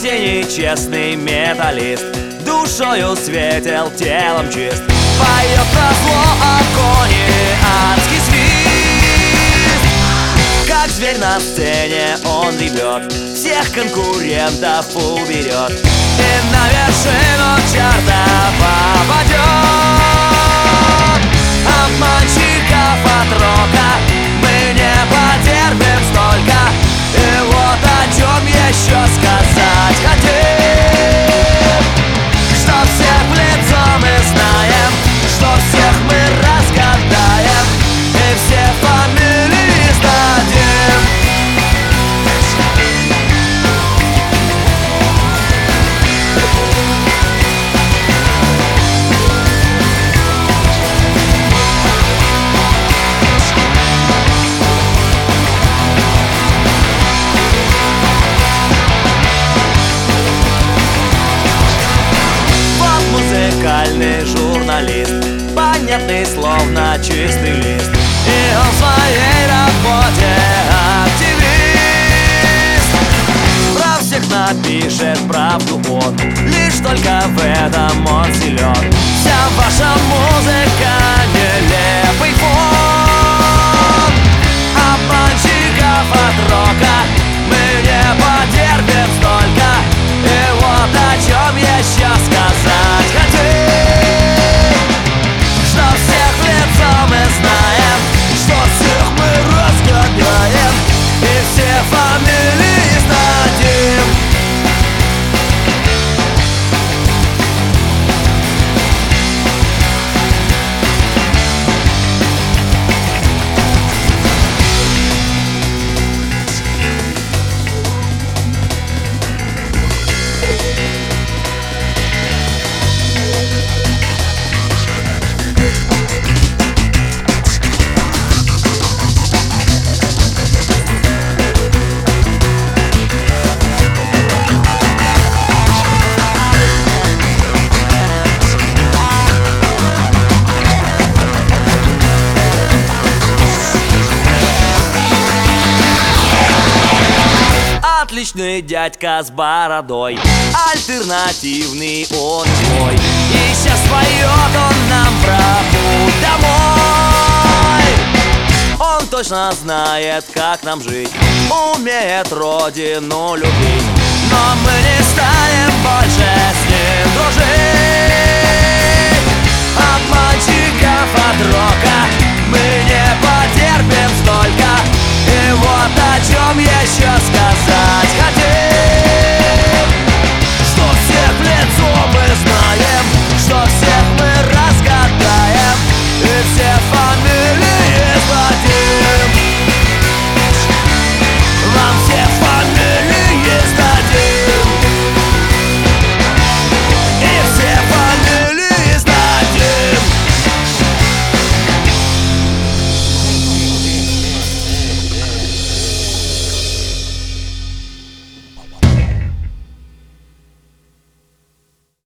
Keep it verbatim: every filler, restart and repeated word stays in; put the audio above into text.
синий честный металлист, душою светел, телом чист. Поет на зло агонии адский свист. Как зверь на сцене он ревет, всех конкурентов уберет и на вершину чарта попадет. Обманщиков от рока мы не потерпим столько. И вот о чем еще сказать хотим, что всех в лицо мы знаем, что всех мы разгадаем и все фамилии сдадим. Музыкальный журналист, понятный словно чистый лист, и он в своей работе активист. Про всех напишет правду он, лишь только в этом он силен. Вся ваша музыка нелепый фон. Обманщиков от рока мы не потерпим столько. И вот о чем еще сказать хотим, что всех в лицо мы знаем, что всех мы разгоняем и все фамилии сдадим. Отличный дядька с бородой, альтернативный он твой. И сейчас поет он нам про путь домой. Он точно знает, как нам жить, умеет родину любить. Но мы не станем больше с ним дружить. Обманщиков от рока мы не потерпим столько. И вот о чем еще сказать.